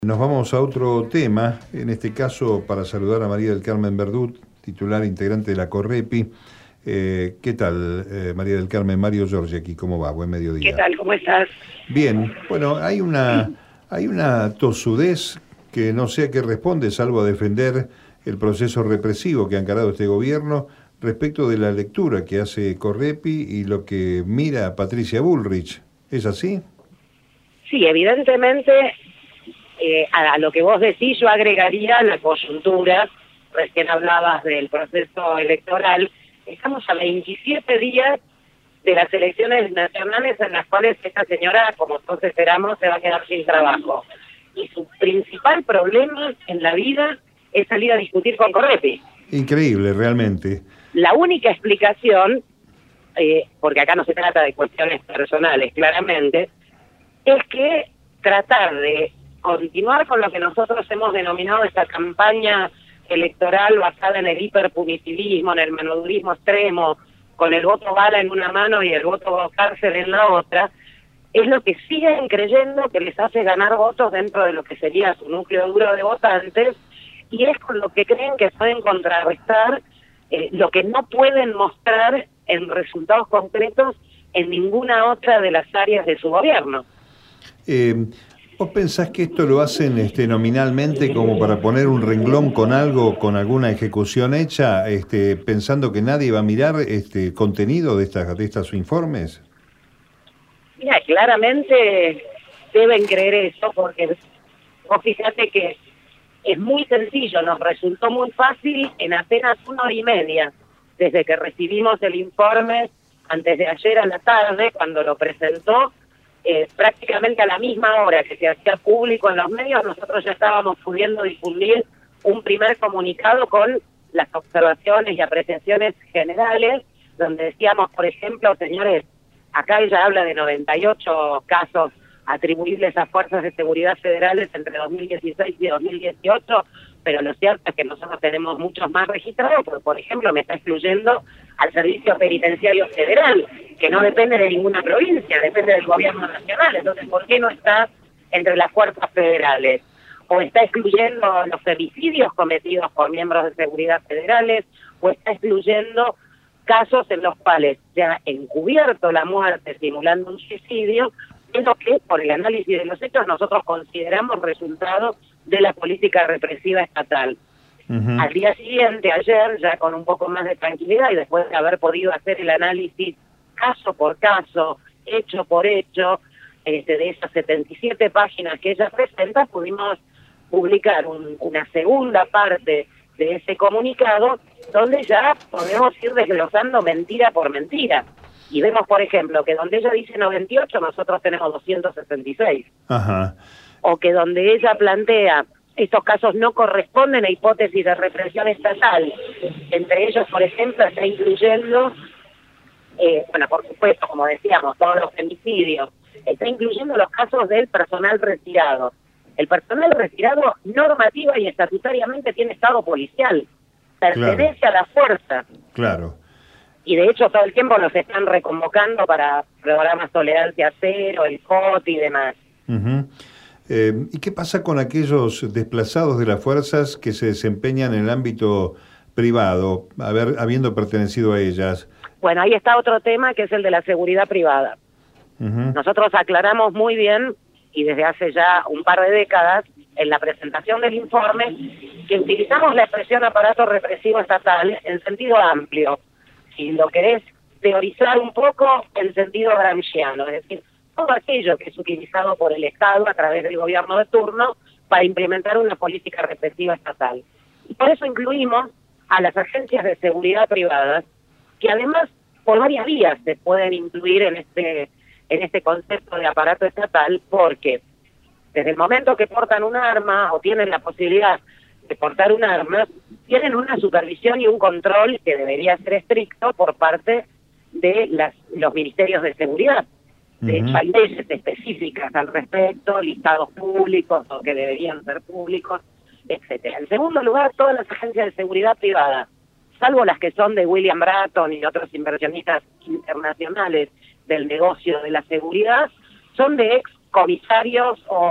Nos vamos a otro tema, en este caso para saludar a María del Carmen Verdut, titular integrante de la Correpi. ¿Qué tal, María del Carmen? Mario Giorgi aquí, ¿cómo va? Buen ¿Qué mediodía. tal? ¿Cómo estás? Bien, bueno, hay una tosudez que no sé a qué responde, salvo a defender el proceso represivo que ha encarado este gobierno respecto de la lectura que hace Correpi y lo que mira Patricia Bullrich. ¿Es así? Sí, evidentemente, a lo que vos decís yo agregaría la coyuntura. Recién hablabas del proceso electoral. Estamos a 27 días de las elecciones nacionales en las cuales esta señora, como todos esperamos, se va a quedar sin trabajo. Y su principal problema en la vida es salir a discutir con Correpi. Increíble, realmente. La única explicación, porque acá no se trata de cuestiones personales, claramente, es que tratar de continuar con lo que nosotros hemos denominado esta campaña electoral basada en el hiperpunitivismo, en el manodurismo extremo, con el voto bala en una mano y el voto cárcel en la otra, es lo que siguen creyendo que les hace ganar votos dentro de lo que sería su núcleo duro de votantes, y es con lo que creen que pueden contrarrestar lo que no pueden mostrar en resultados concretos en ninguna otra de las áreas de su gobierno. ¿Vos pensás que esto lo hacen nominalmente como para poner un renglón con algo, con alguna ejecución hecha, pensando que nadie va a mirar contenido de estos informes? Mira, claramente deben creer eso, porque vos fíjate que es muy sencillo, nos resultó muy fácil en apenas 1 hora y media, desde que recibimos el informe antes de ayer a la tarde, cuando lo presentó, prácticamente a la misma hora que se hacía público en los medios, nosotros ya estábamos pudiendo difundir un primer comunicado con las observaciones y apreciaciones generales, donde decíamos, por ejemplo, señores, acá ella habla de 98 casos atribuibles a fuerzas de seguridad federales entre 2016 y 2018, pero lo cierto es que nosotros tenemos muchos más registrados, porque por ejemplo me está excluyendo al Servicio Penitenciario Federal, que no depende de ninguna provincia, depende del gobierno nacional. Entonces, ¿por qué no está entre las fuerzas federales? O está excluyendo los femicidios cometidos por miembros de seguridad federales, o está excluyendo casos en los cuales se ha encubierto la muerte simulando un suicidio, es lo que, por el análisis de los hechos, nosotros consideramos resultado de la política represiva estatal. Uh-huh. Al día siguiente, ayer, ya con un poco más de tranquilidad y después de haber podido hacer el análisis caso por caso, hecho por hecho, de esas 77 páginas que ella presenta, pudimos publicar una segunda parte de ese comunicado, donde ya podemos ir desglosando mentira por mentira. Y vemos, por ejemplo, que donde ella dice 98, nosotros tenemos 266. Ajá. O que donde ella plantea estos casos no corresponden a hipótesis de represión estatal. Entre ellos, por ejemplo, está incluyendo, por supuesto, como decíamos, todos los femicidios, está incluyendo los casos del personal retirado. El personal retirado normativa y estatutariamente tiene estado policial, pertenece Claro. a la fuerza. Claro. Y de hecho todo el tiempo los están reconvocando para programas Tolerancia Cero, el COT y demás. Uh-huh. ¿Y qué pasa con aquellos desplazados de las fuerzas que se desempeñan en el ámbito privado, habiendo pertenecido a ellas? Bueno, ahí está otro tema que es el de la seguridad privada. Uh-huh. Nosotros aclaramos muy bien, y desde hace ya un par de décadas, en la presentación del informe, que utilizamos la expresión aparato represivo estatal en sentido amplio. Si lo querés teorizar un poco, en sentido gramsciano, es decir, todo aquello que es utilizado por el Estado a través del gobierno de turno para implementar una política represiva estatal. Y por eso incluimos a las agencias de seguridad privadas, que además por varias vías se pueden incluir en este concepto de aparato estatal, porque desde el momento que portan un arma o tienen la posibilidad de portar un arma, tienen una supervisión y un control que debería ser estricto por parte de los ministerios de seguridad. De hecho, hay leyes específicas al respecto, listados públicos o que deberían ser públicos, etcétera. En segundo lugar, todas las agencias de seguridad privada, salvo las que son de William Bratton y otros inversionistas internacionales del negocio de la seguridad, son de ex comisarios o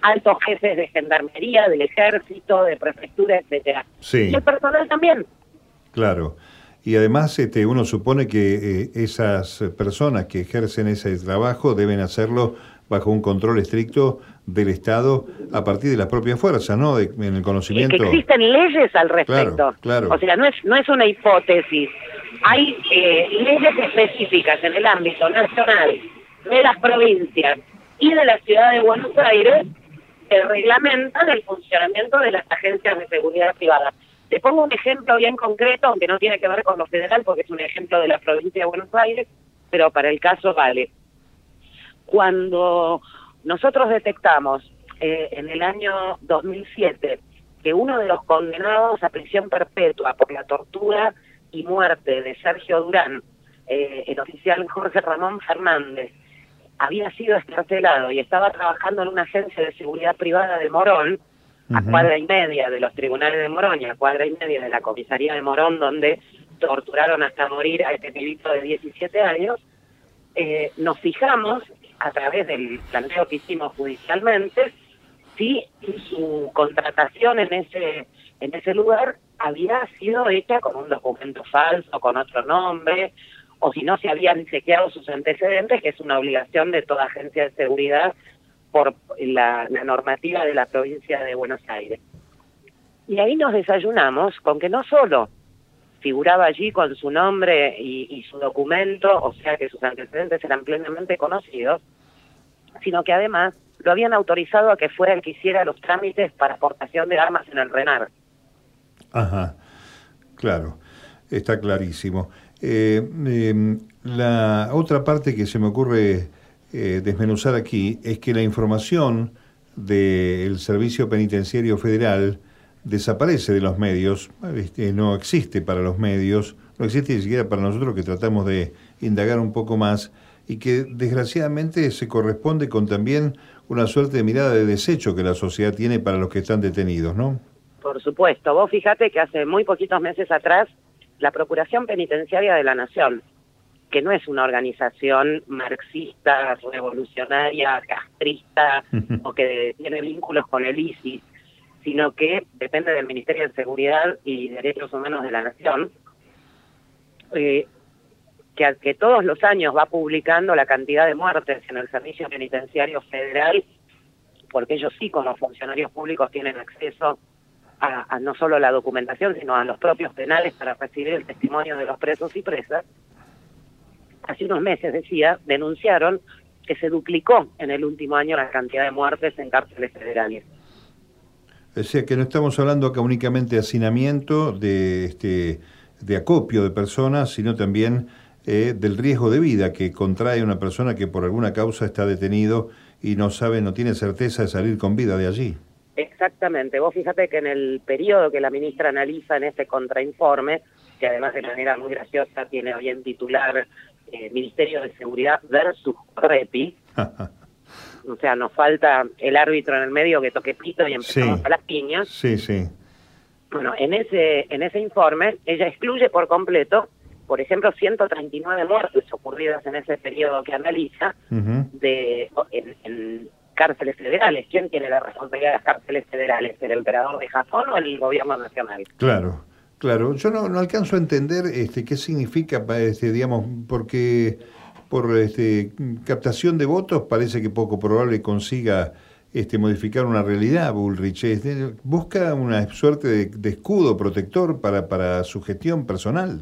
altos jefes de gendarmería, del ejército, de prefectura, etcétera. Sí. Y el personal también. Claro. Y además uno supone que esas personas que ejercen ese trabajo deben hacerlo bajo un control estricto del Estado a partir de las propias fuerzas, ¿no? En el conocimiento. Que existen leyes al respecto. Claro, claro. O sea, no es una hipótesis. Hay leyes específicas en el ámbito nacional, de las provincias y de la ciudad de Buenos Aires que reglamentan el funcionamiento de las agencias de seguridad privada. Te pongo un ejemplo bien concreto, aunque no tiene que ver con lo federal, porque es un ejemplo de la provincia de Buenos Aires, pero para el caso vale. Cuando nosotros detectamos en el año 2007 que uno de los condenados a prisión perpetua por la tortura y muerte de Sergio Durán, el oficial Jorge Ramón Fernández, había sido excarcelado y estaba trabajando en una agencia de seguridad privada de Morón, a cuadra y media de los tribunales de Morón y a cuadra y media de la comisaría de Morón, donde torturaron hasta morir a este pibito de 17 años, nos fijamos, a través del planteo que hicimos judicialmente, si su contratación en ese lugar había sido hecha con un documento falso, con otro nombre, o si no se habían chequeado sus antecedentes, que es una obligación de toda agencia de seguridad por la normativa de la provincia de Buenos Aires. Y ahí nos desayunamos con que no solo figuraba allí con su nombre y su documento, o sea que sus antecedentes eran plenamente conocidos, sino que además lo habían autorizado a que fuera el que hiciera los trámites para aportación de armas en el RENAR. Ajá, claro, está clarísimo. La otra parte que se me ocurre desmenuzar aquí es que la información del Servicio Penitenciario Federal desaparece de los medios, no existe para los medios, no existe ni siquiera para nosotros que tratamos de indagar un poco más y que desgraciadamente se corresponde con también una suerte de mirada de desecho que la sociedad tiene para los que están detenidos, ¿no? Por supuesto. Vos fíjate que hace muy poquitos meses atrás la Procuración Penitenciaria de la Nación, que no es una organización marxista, revolucionaria, castrista o que tiene vínculos con el ISIS, sino que depende del Ministerio de Seguridad y Derechos Humanos de la Nación, que todos los años va publicando la cantidad de muertes en el Servicio Penitenciario Federal, porque ellos sí, como funcionarios públicos, tienen acceso a no solo la documentación, sino a los propios penales para recibir el testimonio de los presos y presas. Hace unos meses, denunciaron que se duplicó en el último año la cantidad de muertes en cárceles federales. O sea que no estamos hablando acá únicamente de hacinamiento, de acopio de personas, sino también del riesgo de vida que contrae una persona que por alguna causa está detenido y no tiene certeza de salir con vida de allí. Exactamente. Vos fíjate que en el periodo que la ministra analiza en este contrainforme, que además de manera muy graciosa tiene hoy en titular Ministerio de Seguridad versus REPI, o sea, nos falta el árbitro en el medio que toque pito y empezamos a las piñas. Sí, sí. Bueno, en ese informe ella excluye por completo, por ejemplo, 139 muertes ocurridas en ese periodo que analiza en cárceles federales. ¿Quién tiene la responsabilidad de las cárceles federales? ¿El emperador de Japón o el gobierno nacional? Claro, claro. Yo no alcanzo a entender qué significa, digamos, porque por captación de votos parece que poco probable consiga modificar una realidad, Bullrich. Busca una suerte de escudo protector para su gestión personal.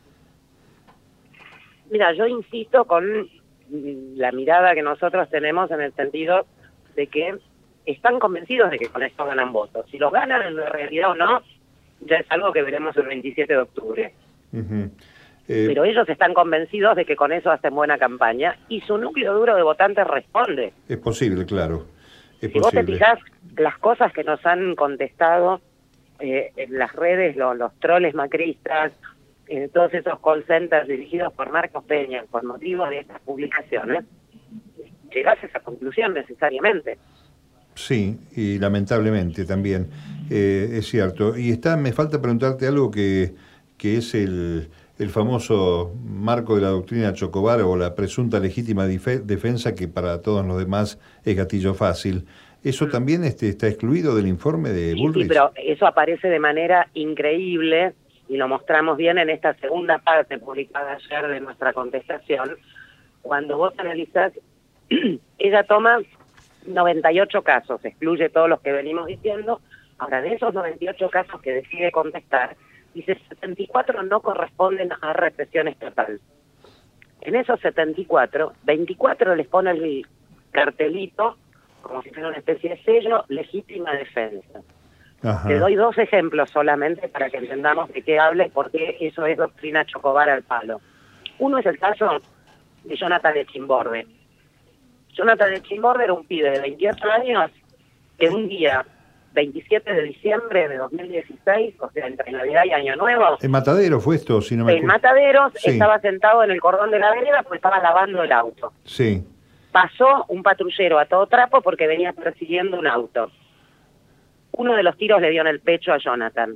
Mira, yo insisto con la mirada que nosotros tenemos en el sentido de que están convencidos de que con esto ganan votos. Si los ganan en realidad o no, ya es algo que veremos el 27 de octubre. Pero ellos están convencidos de que con eso hacen buena campaña y su núcleo duro de votantes responde. Es posible, claro. Si vos te fijás, las cosas que nos han contestado en las redes, los troles macristas, todos esos call centers dirigidos por Marcos Peña, por motivo de estas publicaciones, llegás a esa conclusión necesariamente. Sí, y lamentablemente también, es cierto. Y me falta preguntarte algo que es el famoso marco de la doctrina Chocobar o la presunta legítima defensa, que para todos los demás es gatillo fácil. ¿Eso también está excluido del informe de Bullrich? Sí, pero eso aparece de manera increíble y lo mostramos bien en esta segunda parte publicada ayer de nuestra contestación. Cuando vos analizás, ella toma 98 casos, excluye todos los que venimos diciendo. Ahora, de esos 98 casos que decide contestar, dice 74 no corresponden a represión estatal. En esos 74, 24 les pone el cartelito, como si fuera una especie de sello, legítima defensa. Ajá. Te doy 2 ejemplos solamente para que entendamos de qué hables, porque eso es doctrina Chocobar al palo. Uno es el caso de Jonathan Echimborde. Jonathan Echimborde era un pibe de 28 años que un día, 27 de diciembre de 2016, o sea, entre Navidad y Año Nuevo, En Matadero fue esto, si no me en acuerdo. Mataderos, Sí. estaba sentado en el cordón de la vereda porque estaba lavando el auto. Sí. Pasó un patrullero a todo trapo porque venía persiguiendo un auto. Uno de los tiros le dio en el pecho a Jonathan.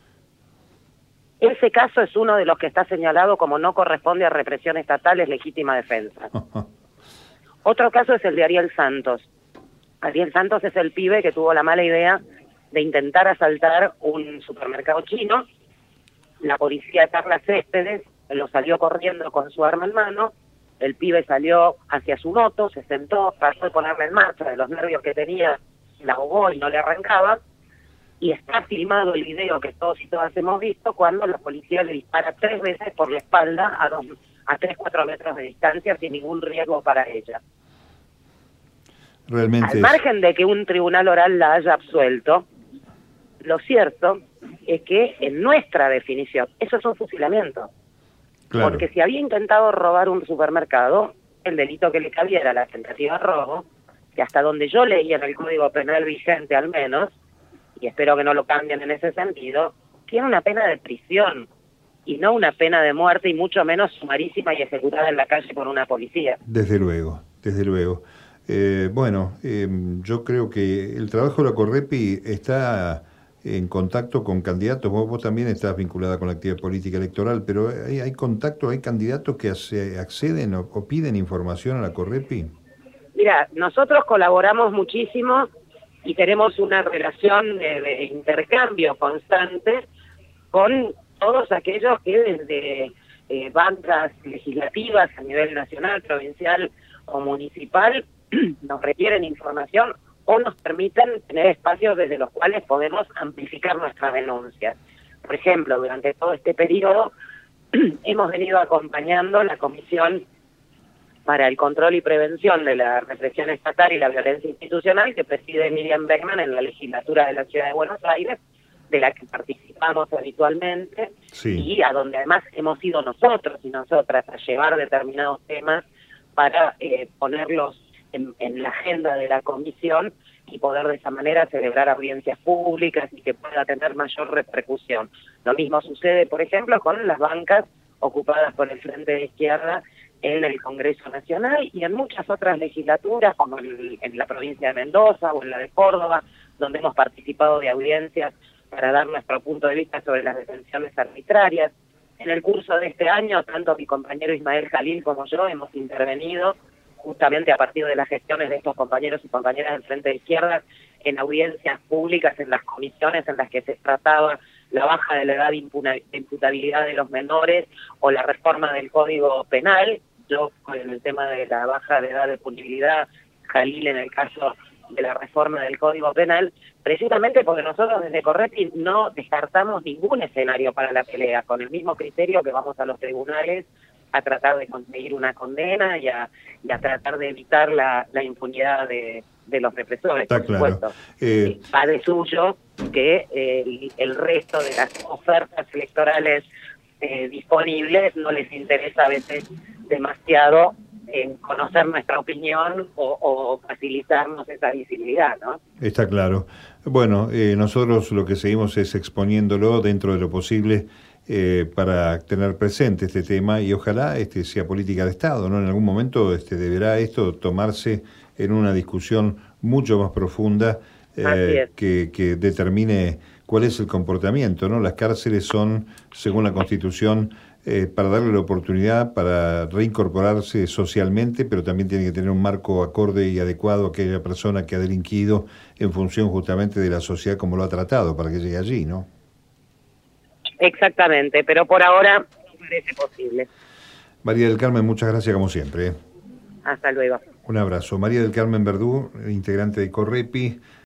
Ese caso es uno de los que está señalado como no corresponde a represión estatal, es legítima defensa. Otro caso es el de Ariel Santos. Ariel Santos es el pibe que tuvo la mala idea de intentar asaltar un supermercado chino. La policía de Carla Céspedes lo salió corriendo con su arma en mano. El pibe salió hacia su moto, se sentó, trató de ponerla en marcha, de los nervios que tenía, la ahogó y no le arrancaba. Y está filmado el video que todos y todas hemos visto cuando la policía le dispara 3 veces por la espalda a 3-4 metros de distancia sin ningún riesgo para ella. Realmente Al margen de que un tribunal oral la haya absuelto, lo cierto es que en nuestra definición, eso es un fusilamiento. claro. Porque si había intentado robar un supermercado, el delito que le cabía era la tentativa de robo, que hasta donde yo leía en el Código Penal vigente al menos, y espero que no lo cambien en ese sentido, tiene una pena de prisión y no una pena de muerte, y mucho menos sumarísima y ejecutada en la calle por una policía. Desde luego, desde luego. Yo creo que el trabajo de la Correpi está en contacto con candidatos. Vos también estás vinculada con la actividad política electoral, pero hay contacto, hay candidatos que acceden o piden información a la Correpi. Mira, nosotros colaboramos muchísimo y tenemos una relación de intercambio constante con todos aquellos que desde bancas legislativas a nivel nacional, provincial o municipal nos requieren información o nos permiten tener espacios desde los cuales podemos amplificar nuestras denuncias. Por ejemplo, durante todo este periodo hemos venido acompañando la Comisión para el Control y Prevención de la Represión Estatal y la Violencia Institucional, que preside Miriam Beckman en la legislatura de la Ciudad de Buenos Aires, de la que participamos habitualmente, Sí. y a donde además hemos ido nosotros y nosotras a llevar determinados temas para ponerlos en la agenda de la comisión y poder de esa manera celebrar audiencias públicas y que pueda tener mayor repercusión. Lo mismo sucede, por ejemplo, con las bancas ocupadas por el Frente de Izquierda en el Congreso Nacional y en muchas otras legislaturas, como en la provincia de Mendoza o en la de Córdoba, donde hemos participado de audiencias para dar nuestro punto de vista sobre las detenciones arbitrarias. En el curso de este año, tanto mi compañero Ismael Jalil como yo hemos intervenido justamente a partir de las gestiones de estos compañeros y compañeras del Frente de Izquierda en audiencias públicas, en las comisiones en las que se trataba la baja de la edad de imputabilidad de los menores o la reforma del Código Penal. Yo con el tema de la baja de edad de punibilidad, Jalil en el caso de la reforma del Código Penal, precisamente porque nosotros desde Correpi no descartamos ningún escenario para la pelea, con el mismo criterio que vamos a los tribunales a tratar de conseguir una condena y a tratar de evitar la impunidad de los represores. Está por claro. supuesto. Va de suyo que el resto de las ofertas electorales disponibles no les interesa a veces demasiado conocer nuestra opinión o facilitarnos esa visibilidad, ¿no? Está claro. Bueno, nosotros lo que seguimos es exponiéndolo dentro de lo posible para tener presente este tema y ojalá sea política de Estado, ¿no? En algún momento deberá esto tomarse en una discusión mucho más profunda que determine cuál es el comportamiento, ¿no? Las cárceles son, según la Constitución, para darle la oportunidad para reincorporarse socialmente, pero también tiene que tener un marco acorde y adecuado a aquella persona que ha delinquido en función justamente de la sociedad como lo ha tratado, para que llegue allí, ¿no? Exactamente, pero por ahora no parece posible. María del Carmen, muchas gracias como siempre. Hasta luego. Un abrazo. María del Carmen Verdú, integrante de Correpi.